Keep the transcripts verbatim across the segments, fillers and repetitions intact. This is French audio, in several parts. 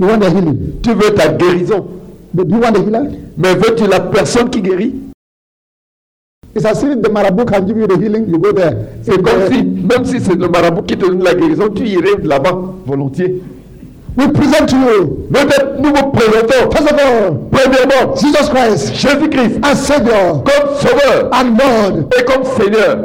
You want the healing? Tu veux ta guérison. But do you want the healer? Mais veux-tu la personne qui guérit? It's as if the marabout can give you the healing, you go there. C'est comme si, même si c'est le marabout qui te donne la guérison, tu irais là-bas volontiers. We present to you, Nous vous présentons, first of all, premièrement, Jesus Christ Jésus-Christ as Savior comme Sauveur and Lord. et comme Seigneur.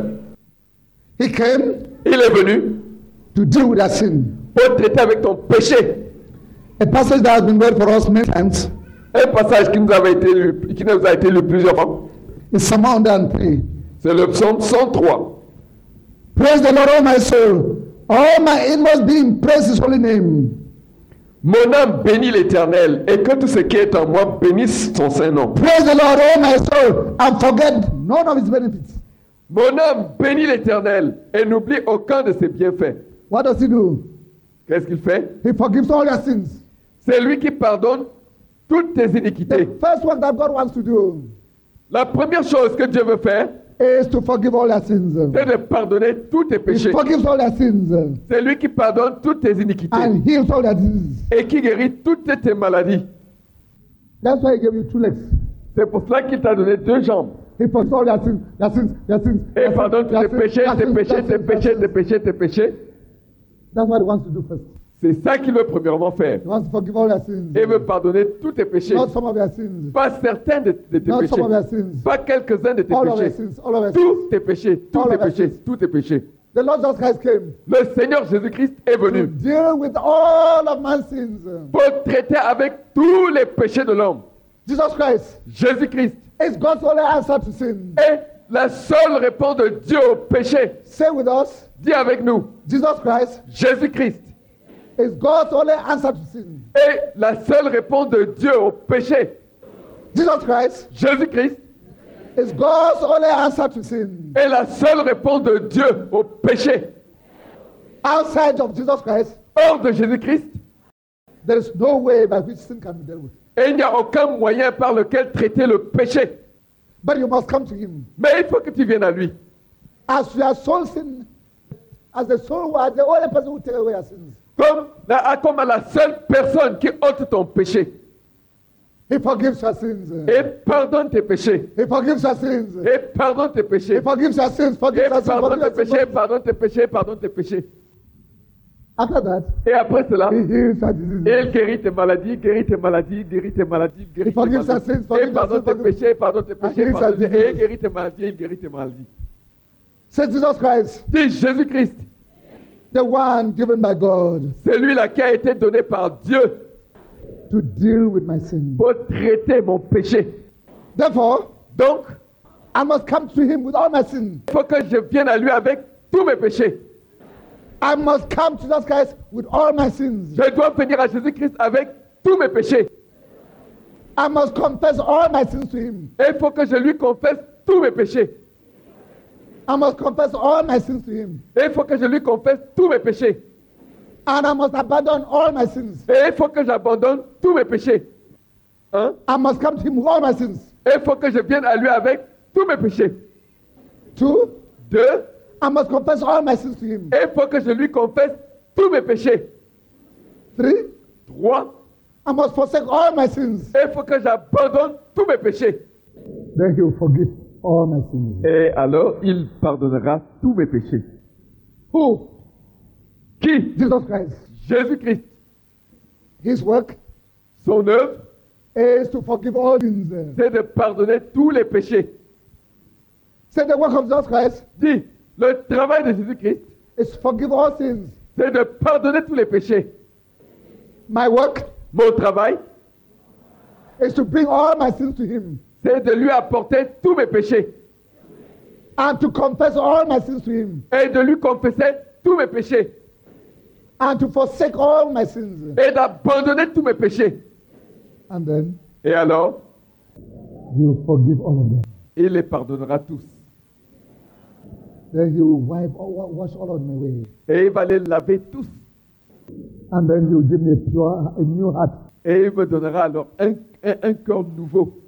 He came Il est venu to deal with our sin. pour traiter avec ton péché. A passage that has been read for us many times Un passage qui nous, avait été lu, qui nous a été lu plusieurs fois. is Psalm one hundred three. C'est le psaume cent trois. Praise the Lord, all my soul. All my inmost being, praise His holy name. Mon âme bénit l'Éternel, et que tout ce qui est en moi bénisse son saint nom. Praise the Lord, all my soul, and forget none of His benefits. Mon âme bénit l'Éternel, et n'oublie aucun de ses bienfaits. What does He do? Qu'est-ce qu'il fait? He forgives all your sins. C'est lui qui pardonne toutes tes iniquités. The first one that God wants to do La première chose que Dieu veut faire, is to forgive all your sins. c'est de pardonner tous tes He péchés. forgives all your sins C'est lui qui pardonne toutes tes iniquités and heals all your diseases. et qui guérit toutes tes maladies. That's why He gave you two legs. C'est pour cela qu'il t'a donné deux jambes. He forgives all your sins, your sins, your sins. Et your pardonne sins, tous your tes sins, péchés, your tes sins, péchés, your tes sins, péchés, your tes sins. péchés, tes péchés. That's what He wants to do first. C'est ça qu'il veut premièrement faire. He wants to forgive all your sins. Et il veut pardonner tous tes péchés. Not some of your sins. Pas certains de, de tes Not péchés. some of your sins. Pas quelques-uns de tes All of your péchés. sins. All of your Tous sins. tes péchés, tous All tes of your péchés, sins. tous tes péchés. The Lord Jesus Christ came Le Seigneur Jésus-Christ est to venu deal with all of man's sins. pour traiter avec tous les péchés de l'homme. Jesus Christ Jésus-Christ is God's only answer to sin. est la seule réponse de Dieu au péché. Say with us, Dis avec nous, Jesus Christ Jésus-Christ is God's only answer to sin. est la seule réponse de Dieu au péché. Jesus Christ Jésus-Christ is God's only answer to sin. est la seule réponse de Dieu au péché. Outside of Jesus Christ, Hors de Jésus-Christ, there is no way by which sin can be dealt with. et il n'y a aucun moyen par lequel traiter le péché. But you must come to Him. Mais il faut que tu viennes à lui. As your soul sin, as the soul was the only person who take away your sins. Comme, la- comme à la seule personne qui ôte ton péché. He forgives your sins. Et pardonne tes péchés. He forgives your sins. Et pardonne tes péchés. He forgives your sins. Et Forgives your sins. pardonne tes Forgives your péchés, sins. pardonne tes péchés, pardonne tes péchés. After that, Et après cela, He heals your diseases. il guérit tes maladies, guérit tes maladies, guérit tes maladies, guérit tes forgives our maladies. sins, Et forgives pardonne our tes sins, péchés, pardonne tes And péchés, heals pardonne our tes... Et diseases. guérit tes maladies, il guérit tes maladies. Say Jesus Christ, Dis Jésus-Christ, the one given by God celui-là qui a été donné par Dieu to deal with my sin. pour traiter mon péché. Therefore, Donc, I must come to Him with all my sins. il faut que je vienne à lui avec tous mes péchés. I must come to Jesus Christ with all my sins. Je dois venir à Jésus-Christ avec tous mes péchés. I must confess all my sins to Him. Et il faut que je lui confesse tous mes péchés. I must confess all my sins to Him. Et il faut que je lui confesse tous mes péchés. And I must abandon all my sins. Et il faut que j'abandonne tous mes péchés. Hein? I must come to Him with all my sins. Et il faut que je vienne à lui avec tous mes péchés. Two, Deux, I must confess all my sins to Him. et il faut que je lui confesse tous mes péchés. Three, Trois, I must forsake all my sins. et il faut que j'abandonne tous mes péchés. Then He will forgive all my sins. Et alors, il pardonnera tous mes péchés. Who? Qui? Jesus Christ. Jésus-Christ. His work Son œuvre, is to forgive all sins. c'est de pardonner tous les péchés. Say the work of Jesus Christ Dis, le travail de Jésus-Christ, is to forgive all sins. c'est de pardonner tous les péchés. My work Mon travail, is to bring all my sins to Him c'est de lui apporter tous mes péchés and to confess all my sins to Him et de lui confesser tous mes péchés and to forsake all my sins. et d'abandonner tous mes péchés. And then Et alors, He will forgive all of them. il les pardonnera tous. Then He will wipe, all- wash all of them away. Et il va les laver tous. And then He will give me a pure, a new heart. Et il me donnera alors un, un, un corps nouveau.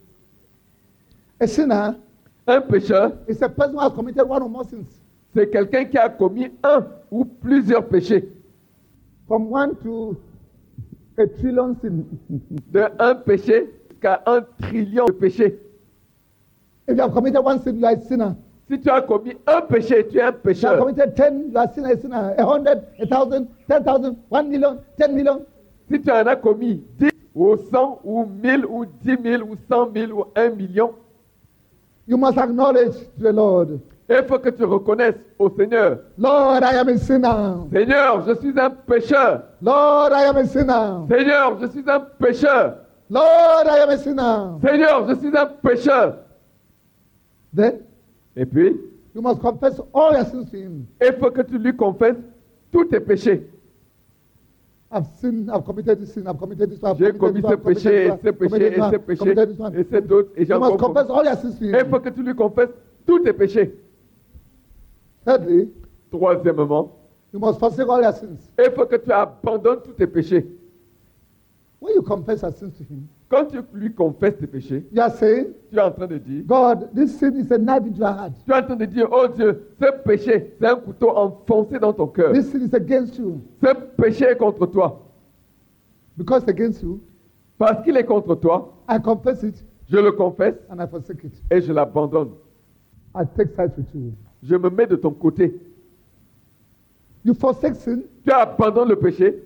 A sinner Un pécheur, is a person who has committed one or more sins. c'est quelqu'un qui a commis un ou plusieurs péchés. From one to a trillion sin. De un péché jusqu'à un trillion de péchés. If you have committed one sin, you are a sinner. Si tu as commis un péché, tu es un If you have pécheur. committed ten, you are a sinner, a sinner. A hundred, a thousand, ten thousand, one million, ten million. Si tu en as commis dix ou cent ou mille ou dix mille ou cent mille ou un million, You must acknowledge to the Lord, il faut que tu reconnaisses au Seigneur. Lord, I am a sinner. Seigneur, je suis un pécheur. Lord, I am a sinner. Seigneur, je suis un pécheur. Lord, I am a sinner. Seigneur, je suis un pécheur. Then Et puis, you must confess all your sins to Him. il faut que tu lui confesses tous tes péchés. I've sinned, I've committed this sin, I've committed this one, I've J'ai committed commis this ce one, péché, et I've ce committed péché, this et one, ce I've péché, committed this one. et ce d'autres, et You j'en must confesse. confess all your sins to Il Him. faut que tu lui confesses tous tes péchés. Thirdly, Troisièmement, you must forsake all your sins. il faut que tu abandonnes tous tes péchés. When you confess your sins to Him, Quand tu lui confesses tes péchés, you are saying, tu es en train de dire, God, this sin is a knife into your heart. tu es en train de dire, oh Dieu, ce péché, c'est un couteau enfoncé dans ton cœur. This sin is against you. Ce péché est contre toi. Because it's against you, Parce qu'il est contre toi, I confess it je le confesse and I forsake it. et je l'abandonne. I take sides with you. Je me mets de ton côté. You forsake sin. Tu abandonnes le péché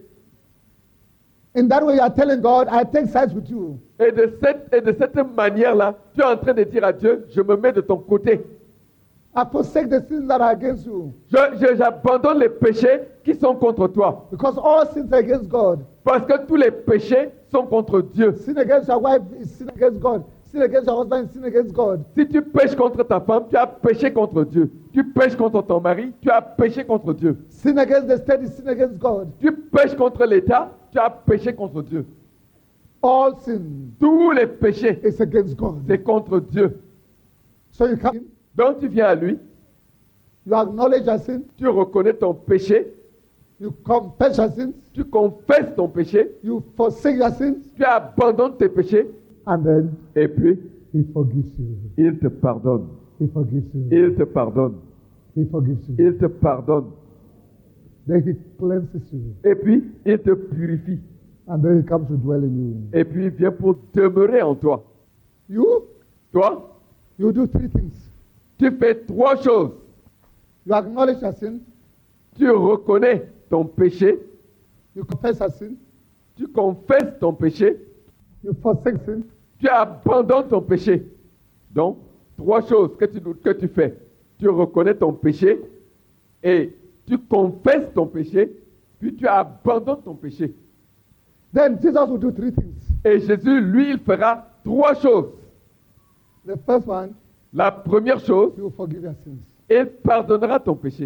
In that way, you are telling God, I take sides with you. et de cette, et de cette manière-là, tu es en train de dire à Dieu, je me mets de ton côté. I forsake the sins that are against you. Je, je- j'abandonne les péchés qui sont contre toi. Because all sins are against God. Parce que tous les péchés sont contre Dieu. Sin against your wife is sin against God. Sin against your husband is sin against God. Si tu pêches contre ta femme, tu as péché contre Dieu. Tu pêches contre ton mari, tu as péché contre Dieu. Sin against the state is sin against God. Tu pêches contre l'État, tu as péché contre Dieu. All sin Tous les péchés, is against God. c'est contre Dieu. So you come, Donc tu viens à lui, you acknowledge your sin, tu reconnais ton péché, you confess your sins, tu confesses ton péché, you forsake your sins, tu abandonnes tes péchés, and then et puis He forgives you. il te pardonne. He forgives you. Il te pardonne. He forgives you. Il te pardonne. Then He cleanses you. Et puis il te purifie. And then He comes to dwell in you. Et puis il vient pour demeurer en toi. You, Toi, you do three things. tu fais trois choses. You acknowledge your sin, Tu reconnais ton péché, you confess your sin, tu confesses ton péché, you forsake sin, tu abandonnes ton péché. Donc, trois choses que tu, que tu fais. Tu reconnais ton péché et tu confesses ton péché, puis tu abandonnes ton péché. then Jesus will do three things. Et Jésus, lui, il fera trois choses. The first one, La première chose, He will forgive your sins. il pardonnera ton péché.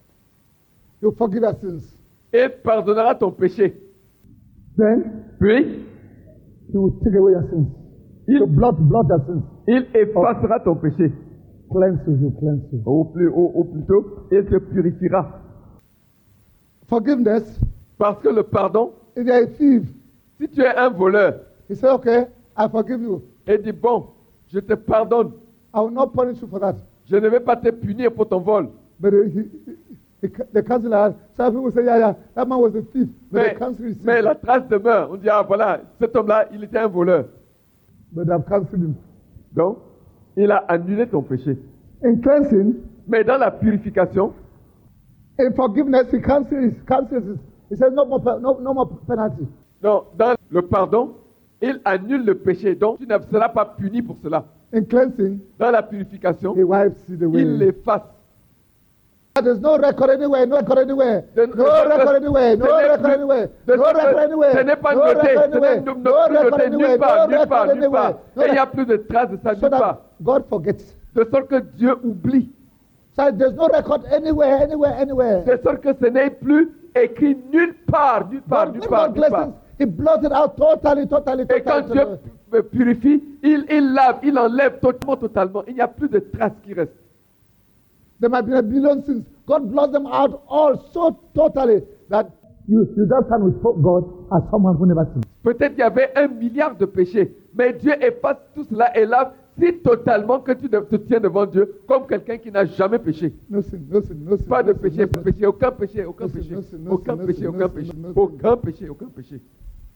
He will forgive your sins. Il pardonnera ton péché. Then Puis, He will take away your sins. il, He will blot, blot your sins. il effacera ton péché. Cleanse you, He will cleanse you. Ou, plus, ou, ou plutôt, il te purifiera. Forgiveness, Parce que le pardon, if you are a thief, si tu es un voleur, He said, okay, I forgive you. et dis, bon, je te pardonne, I will not punish you for that. je ne vais pas te punir pour ton vol. But uh, he, he, he, the counselor, some people say, yeah, yeah, that man was a thief. But Mais, the counselor is mais la trace demeure. On dit, ah voilà, cet homme-là, il était un voleur. But I've counseled him. Donc, il a annulé ton péché. In cleansing, Mais dans la purification, in forgiveness, He cancels, cancels it. He says, no more, pe- no, no more penalty. non, dans le pardon, il annule le péché. Donc, tu ne seras pas puni pour cela. In cleansing, Dans la purification, He wipes it away. il l'efface. There's no record anywhere, no record anywhere, The- no the- record anywhere, no ce n'est record plus- anywhere, de no sorte record que anywhere, ce n'est pas no noté, record ce anywhere, n'est no- no no- record noté anywhere, nulle part, no nulle part, record nulle part. anywhere. No Et il n'y a record- plus de traces de ça So nulle that part. God forgets. De sorte que Dieu oublie. So there's no record anywhere, anywhere, anywhere. De sorte que ce n'est plus écrit nulle part, nulle part, God, nulle when part, God nulle part. blesses, He blots it out totally, totally, Et quand totally. Dieu totally. me purifie, il, il lave, il enlève totalement, totalement. Il n'y a plus de traces qui restent. There might be a billion sins. God blots them out all so totally that you, you just stand with God as someone who never sinned. Peut-être qu'il y avait un milliard de péchés, mais Dieu efface tout cela et lave si totalement que tu te te tiens devant Dieu comme quelqu'un qui n'a jamais péché. No sin, no sin, no sin. Pas de no sin, péché, no sin. péché, aucun péché, aucun No sin, péché, no sin, no aucun sin, no péché, sin, aucun no péché, sin, no sin. aucun péché, aucun péché.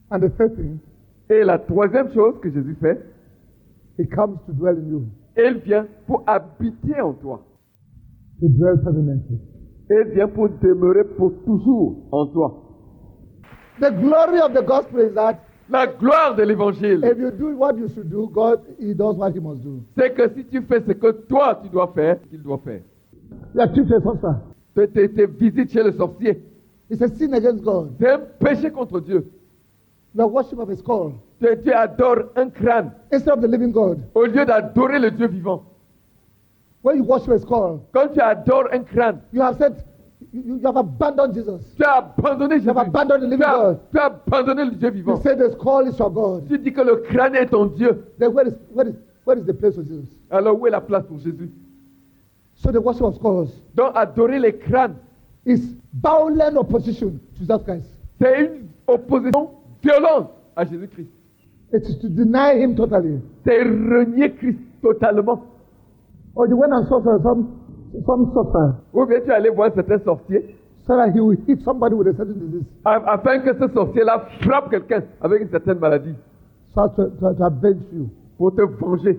And the third thing, Et la troisième chose que Jésus fait, he comes to dwell in you, il vient pour habiter en toi. to dwell permanently. Il vient pour demeurer pour toujours en toi. The glory of the gospel is that La gloire de l'évangile, if you do what you should do, God, he does what he must do. c'est que si tu fais ce que toi tu dois faire, qu'il doit faire. You are chief sorcerer. Tes, tes, tes visites chez le sorcier, It's a sin against God. c'est un péché contre Dieu. You are worship of a skull Tu, tu adores un crâne instead of the living God. au lieu d'adorer le Dieu vivant. When you worship a skull, Quand tu adores un crâne, you have said, you, you have abandoned Jesus. tu as abandonné Jésus. You have abandoned the Tu living as, God. tu as abandonné le Dieu You vivant. say the skull is your God. Tu dis que le crâne est ton Dieu. Then where is, where is, where is the place for Jesus? Alors où est la place pour Jésus? So the worship of skulls Donc adorer les crânes, is violent opposition to Jesus Christ. c'est une opposition violente à Jésus-Christ. It is to deny him totally. C'est renier Christ totalement. Or you went and saw some, some sorcerer Ou bien tu allais voir certains sorciers so that he will hit somebody with a certain disease. a- afin que ce sorcier-là frappe quelqu'un avec une certaine maladie So as to, to, to avenge you. pour te venger.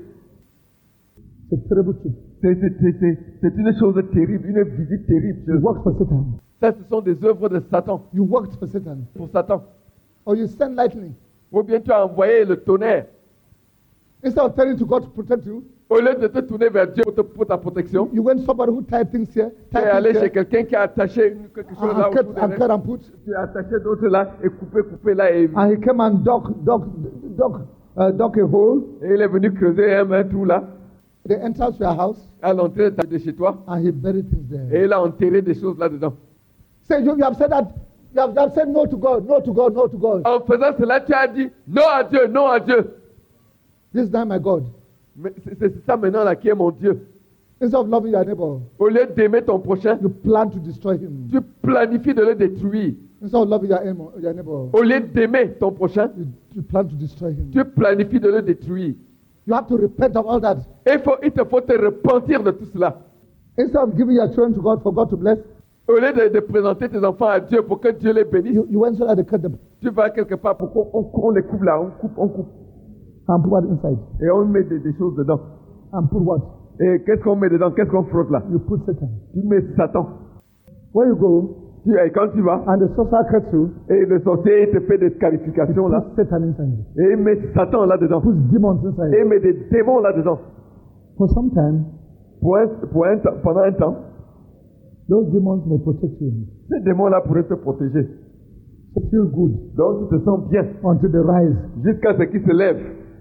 It's a terrible truth. C'est, c'est, c'est, c'est, c'est une chose terrible, une visite terrible. You worked for Satan. Ça, ce sont des œuvres de Satan, You worked for Satan. pour Satan. Or you send lightning. Ou bien tu as envoyé le tonnerre. Instead of telling to God to protect you, Au lieu de te tourner vers Dieu pour, te- pour ta protection, you went somebody who tied things here, tu es tied allé things chez here, quelqu'un qui a attaché une- quelque chose là and cut, autour des and rênes. cut and put. Tu as attaché d'autres là et coupé, coupé là et, And he came and dug, dug, dug, uh, dug a hole, et il est venu creuser un, un trou là the entrance to your house, à l'entrée de ta- de chez toi and he buried things there. et il a enterré des choses là-dedans. Say, you, you have said that, you have, you have said no to God, no to God, no to God. En faisant cela, tu as dit non à Dieu, non à Dieu. This is not my God. Mais c'est, c'est ça maintenant là qui est mon Dieu. Instead of loving your neighbor, Au lieu d'aimer ton prochain, you plan to destroy him. tu planifies de le détruire. Instead of loving your, aim- your neighbor, Au lieu d'aimer ton prochain, you, you plan to destroy him. tu planifies de le détruire. You have to repent of all that. Et il, faut, il te faut te repentir de tout cela. Instead of giving your children to God for God to bless, Au lieu de, de présenter tes enfants à Dieu pour que Dieu les bénisse, you, you went so that they cut them tu vas quelque part pour qu'on on, on les coupe là, on coupe, on coupe. and put what inside. Et on met des, des choses dedans. And put what? Et qu'est-ce qu'on met dedans? Qu'est-ce qu'on frotte là? You put Satan. Tu mets Satan. Where you go, Tu, et quand tu vas, and the sorcerer cuts you, et le sorcier il te fait des he scarifications là, puts Satan inside. et il met Satan là-dedans. Puts demons Et inside. il met des démons là-dedans. For some time, Pour un, pour un temps- pendant un temps, those demons may protect you. ces démons-là pourraient te protéger. So feel good Donc tu te sens bien until they rise jusqu'à ce qu'ils se lèvent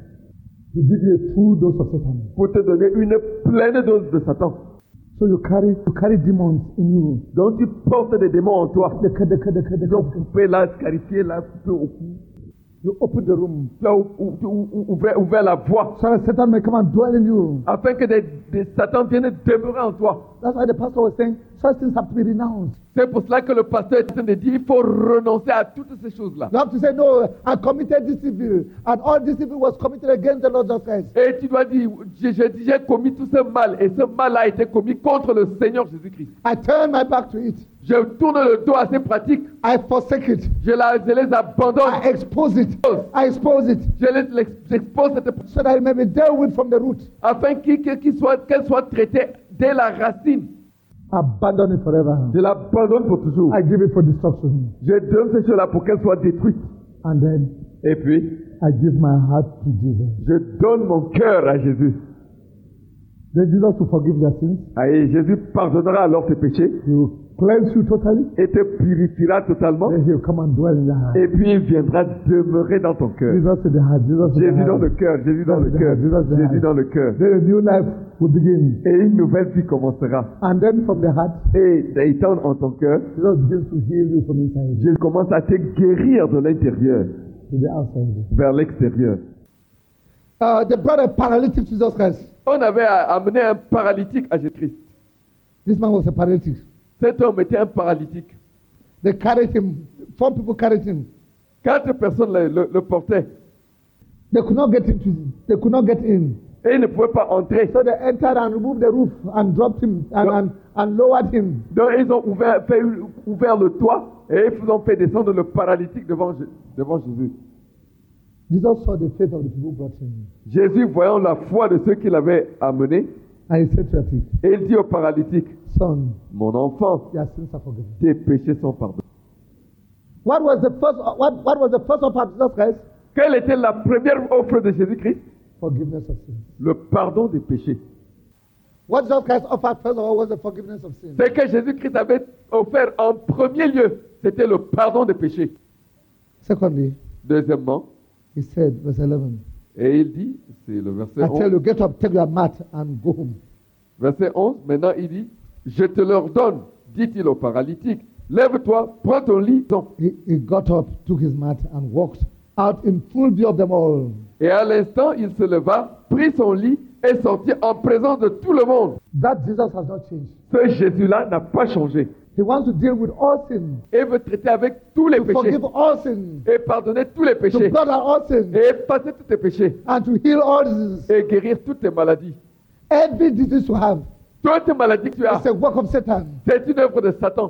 to give you a full dose of Satan. pour te donner une pleine dose de Satan. So you carry you carry demons in you. Donc tu portes des démons en toi. They cut, they cut, they cut, they Ils ont cut. coupé là, scarifié là, coupé au cou. You open the room Tu as ou- ou- ou- ou- ouvert, ouvert la voie so that Satan may come and dwell in you. afin que des, des Satan viennent demeurer en toi. That's why the pastor was saying such things have to be renounced. C'est pour cela que le pasteur est en train de dire il faut renoncer à toutes ces choses-là. You have to say, no, I committed this evil. And all this evil was committed against the Lord Jesus Christ. Et tu dois dire, j'ai j'ai dit, j'ai commis tout ce mal, et ce mal a été commis contre le Seigneur Jésus-Christ. I turn my back to it. Je tourne le dos à ces pratiques, I forsake it. je, la- je les abandonne, I expose it. I expose it. je les, les- j'expose cette So that it may be dealt with from the root. afin qu'il- qu'il- qu'il soit- qu'elle soit traitée dès la racine. Abandon it forever. Je l'abandonne pour toujours. I give it for destruction. Je donne ces choses-là pour qu'elles soient détruites. And then Et puis, I give my heart to Jesus. je donne mon cœur à Jésus. Then Jesus will forgive your sins. Ah, Et Jésus pardonnera alors tes péchés He will cleanse you totally. et te purifiera totalement. Then he will come and dwell in your heart. Et puis il viendra demeurer dans ton cœur. Jesus in the heart. Jesus in the Jésus dans heart. le cœur, Jésus dans le cœur, Jésus dans le cœur. Then a new life will begin. Et une nouvelle vie commencera. And then from the heart, Et étant en ton cœur, Jesus begins to heal you from inside Jésus commence à te guérir de l'intérieur to the outside. vers l'extérieur. Uh, they brought a paralytic to Jesus Christ. On avait amené un paralytique à Jésus-Christ. This man was a paralytic. Cet homme était un paralytique. They carried him. Four people carried him. Quatre personnes le, le- le portaient. They could not get into. They could not get in. Et il ne pouvait pas entrer. So they entered and removed the roof and dropped him and, and, and lowered him. Donc ils ont ouvert, fait- ouvert le toit et ils ont fait descendre le paralytique devant, Jé- devant Jésus. Jesus saw the faith of the people brought him. Jésus, voyant la foi de ceux qui l'avaient amené, And he said to the thief, et il dit au paralytique, son, mon enfant, your sins are forgiven. tes péchés sont pardonnés. What was the first what, what was the first offer of Jesus Christ? Quelle était la première offre de Jésus-Christ? Forgiveness of sins. Le pardon des péchés. What Jesus Christ offered first of all was the forgiveness of sins. Ce que Jésus-Christ avait offert en premier lieu, c'était le pardon des péchés. Secondly, Deuxièmement, he said, verse eleven, et il dit, c'est le verset I tell onze, you, get up, take your mat, and go home. verset onze, maintenant il dit, je te leur donne, dit-il au paralytique, lève-toi, prends ton lit. He, he got up, took his mat, and walked out in full view of them all. Et à l'instant, il se leva, prit son lit et sortit en présence de tout le monde. That Jesus has not changed. Ce Jésus-là n'a pas changé. He wants to deal with all sin, Et veut traiter avec tous les to péchés. forgive all sin, Et pardonner tous les to péchés. blot out all sin, Et effacer tous tes péchés. and to heal all diseases. Et guérir toutes tes maladies. Every disease you have Toutes tes maladies que tu as, is a work of Satan. c'est une œuvre de Satan.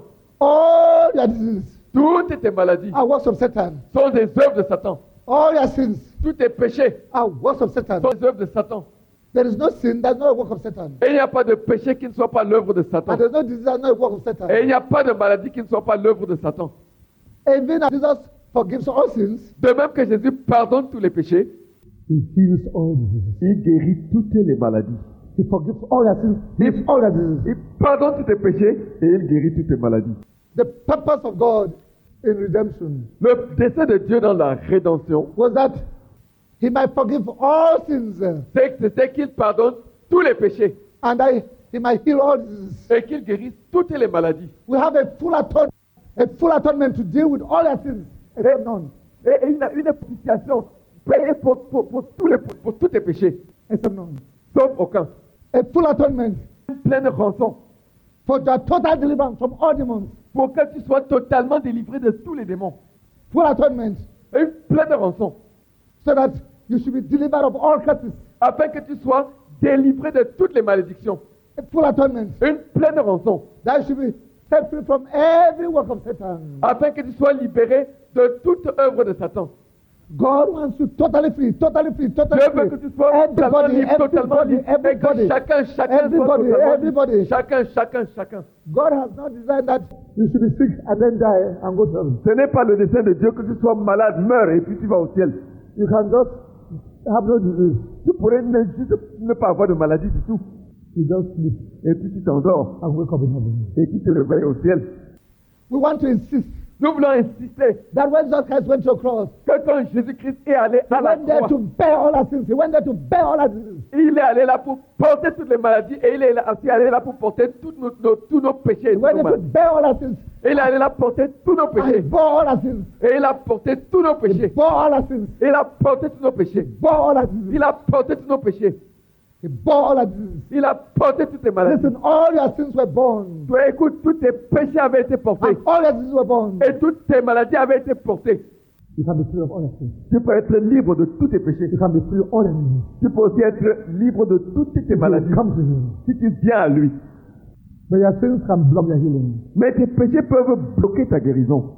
All your diseases Toutes tes maladies are works of Satan. sont des œuvres de Satan. All your sins Tous tes péchés are works of Satan. sont des œuvres de Satan. There is no sin that's not a work of Satan. Et il n'y a pas de péché qui ne soit pas l'œuvre de Satan. And there's no disease that's not a work of Satan. Et il n'y a pas de maladie qui ne soit pas l'œuvre de Satan. Even as Jesus forgives all sins, De même que Jésus pardonne tous les péchés, he heals all diseases. il guérit toutes les maladies. He forgives all your sins, heals all your diseases. Il pardonne tous tes péchés et il guérit toutes tes maladies. The purpose of God in redemption Le dessein de Dieu dans la rédemption, was that he might forgive all sins c'est c'est qu'il pardonne tous les péchés and that he might heal all diseases. et qu'il guérisse toutes les maladies. We have a full atonement, a full atonement to deal with all your sins, except none, Et, et une, une propitiation payée pour, pour, pour, tous les, pour, pour tous tes péchés, except none. sauf aucun. A full atonement Une pleine rançon for the total deliverance from all demons. pour que tu sois totalement délivré de tous les démons. Full atonement Et une pleine rançon so that you should be delivered of all curses. afin que tu sois délivré de toutes les malédictions. A full atonement Une pleine rançon that you should be set free from every work of Satan. afin que tu sois libéré de toute œuvre de Satan. God wants you totally free, totally free, totally Dieu veut free. que tu sois totalement Everybody, libre, totalement everybody, libre. Et que everybody. chacun, chacun soit Everybody, totalement everybody. libre. Chacun, chacun, chacun. God has not designed that you should be sick and then die and go to heaven. Ce n'est pas le dessein de Dieu que tu sois malade, meurs et puis tu vas au ciel. You can just have no disease. Tu pourrais ne, juste ne pas avoir de maladie du tout. You just sleep Et puis tu t'endors. and wake up in heaven. Et puis tu te réveilles au ciel. We want to insist Nous voulons insister that when Jesus Christ went to the cross, que quand Jésus-Christ est allé he à la went there croix, to bear all our sins. He went there to bear all our diseases. il est allé là pour porter toutes les maladies et il est là- aussi allé là pour porter tous nos, nos- tous nos péchés. Et, He toutes went nos there to maladies. bear all our sins. Et il est allé là porter tous nos And he péchés. bore all our sins. Et il a porté tous nos He péchés. bore all our sins. Il a porté tous nos péchés. Bore all our diseases. Il a porté tous nos péchés. He bore all our diseases. Il a porté toutes les maladies. Listen, all your sins were borne. Toi, écoute, tous tes péchés avaient été portés. And all your diseases were borne. Et toutes tes maladies avaient été portées. You can be free of all your sins. Tu peux être libre de tous tes péchés. You can be free of all your diseases. Tu peux aussi être libre de toutes tes If you maladies. come to him. Si tu viens à lui. But your sins can block your healing. Mais tes péchés peuvent bloquer ta guérison.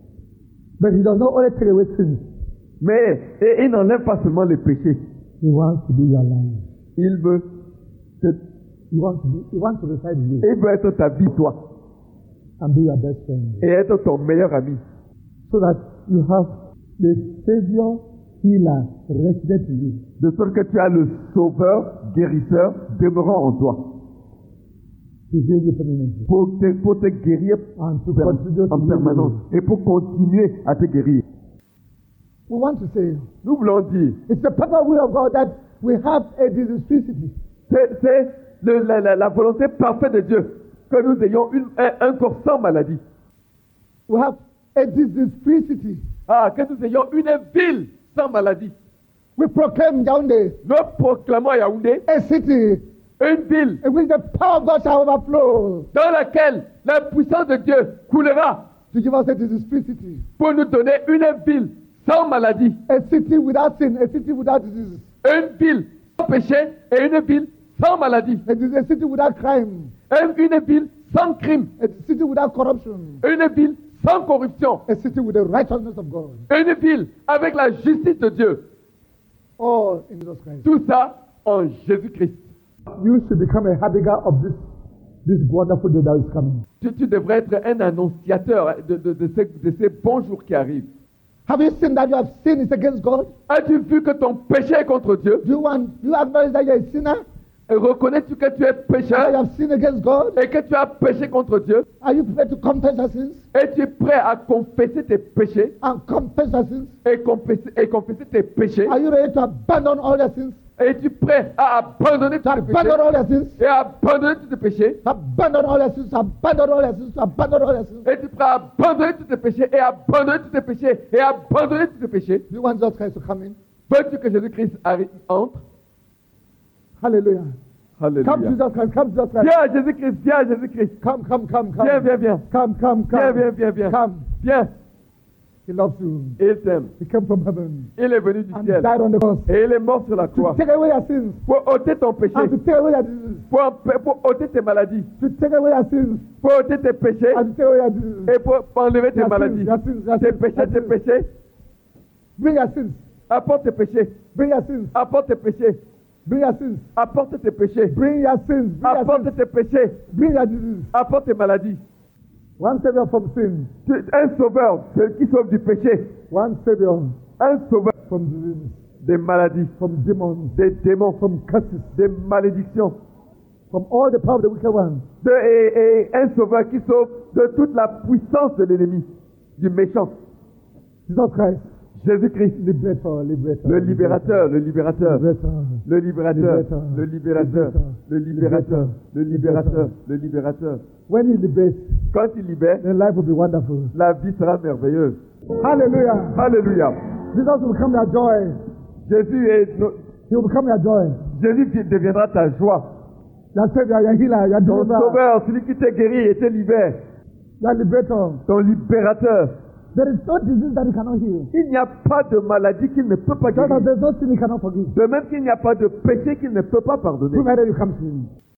But he does not only take away sins. Mais et, il n'enlève pas seulement les péchés. He wants to be your life. Il veut, te- He wants to be, he wants to reside in you il veut être ta vie, toi. and be your best friend. Et être ton meilleur ami. So that you have the Savior, healer, resident in you. De sorte que tu as le sauveur, guérisseur, demeurant en toi. To heal you permanently. Pour te, pour te guérir And to per- continue to en heal permanence. you. Et pour continuer à te guérir. We want to say, Nous voulons dire, it's the perfect will of God that we have a disease-free c'est, c'est le- la, la- la volonté parfaite de Dieu que nous ayons une- un, un corps sans maladie. We have a disease-free city. Ah, que nous ayons une ville sans maladie. We proclaim Yaoundé Nous proclamons à Yaoundé a city une ville in which the power of God shall overflow dans laquelle la puissance de Dieu coulera to give us a disease-free city. pour nous donner une ville sans maladie, A city without sin, a city without disease, une ville sans péché et une ville sans maladie, a, dis- a city without crime, une, une ville sans crime, a city without corruption, une ville sans corruption, a city with the righteousness of God. une ville avec la justice de Dieu. All in Jesus Christ. Tout ça en Jésus-Christ. You should become a harbinger of this, this wonderful day that is coming. Tu, tu devrais être un annonciateur de, de, de, ces, de ces bons jours qui arrivent. Have you seen that you have sinned is against God? As-tu vu que ton péché est contre Dieu? Do you want, do you acknowledge that you're a sinner? Et reconnais-tu que tu es That you pécheur have sinned against God? et que tu as péché contre Dieu? Are you prepared to confess your sins? Et tu es prêt à confesser tes péchés And confess your sins? et confesser, et confesser tes péchés? Are you ready to abandon all your sins? Et tu es prêt à abandonner tous To tes péchés? abandon all your sins? Et à abandonner tous tes péchés? To abandon all your sins? To abandon all your sins? To abandon all your sins? Et tu es prêt à abandonner tous tes péchés et abandonner tous tes péchés et abandonner tous tes péchés? Do you want Jesus Christ to come in? Veux-tu que Jésus-Christ arrive, entre? Hallelujah. Come Alléluia. Jesus Christ. Come Jesus Christ. Viens à Jésus-Christ, viens à Jésus-Christ. Come, come, come, come. Viens, viens, viens. Come, come, Viens, come. viens, viens, viens. Come. Viens. He loves you. Il t'aime. He came from heaven Il est venu du and ciel. died on the cross Et il est mort sur la to croix. take away your sins Pour ôter ton péché. and to take away your diseases. Pour, pour ôter tes maladies. To take away your sins Pour ôter tes péchés. and to take away your diseases. Et pour enlever tes Your maladies. sins, your sins, your Tes sins, péchés, your tes sins. péchés. Bring your sins. Apporte tes péchés. Bring your sins. Apporte tes péchés. Bring your sins. Apporte tes péchés. Bring your sins. Bring your Apporte sins. tes péchés. Bring your diseases. Apporte tes maladies. One savior from sin. Tu es un sauveur, celui qui sauve du péché. One savior Un sauveur from disease. des maladies, From demons. des démons, From curses. des malédictions. From all the power of the wicked one. De- et, et un sauveur qui sauve de toute la puissance de l'ennemi, du méchant. Jesus Christ. Jésus-Christ, Liberator. Liberator. le libérateur, le libérateur, Liberator. le libérateur, Liberator. le libérateur, le libérateur, le libérateur, le libérateur. When he liberates, Quand il libère, then life will be wonderful. la vie sera merveilleuse. Hallelujah. Alléluia. Jesus will become your joy. Jésus est no- He will become your joy. Jésus deviendra ta joie. Your savior, your healer, your Ton deliverer, sauveur, celui qui t'a guéri et te libère. your liberator. Ton libérateur. There is no disease that he cannot heal. Il n'y a pas de maladie qu'il ne peut pas Just as guérir. there is no sin he cannot forgive. De même qu'il n'y a pas de péché qu'il ne peut pas pardonner. Provided you come to him.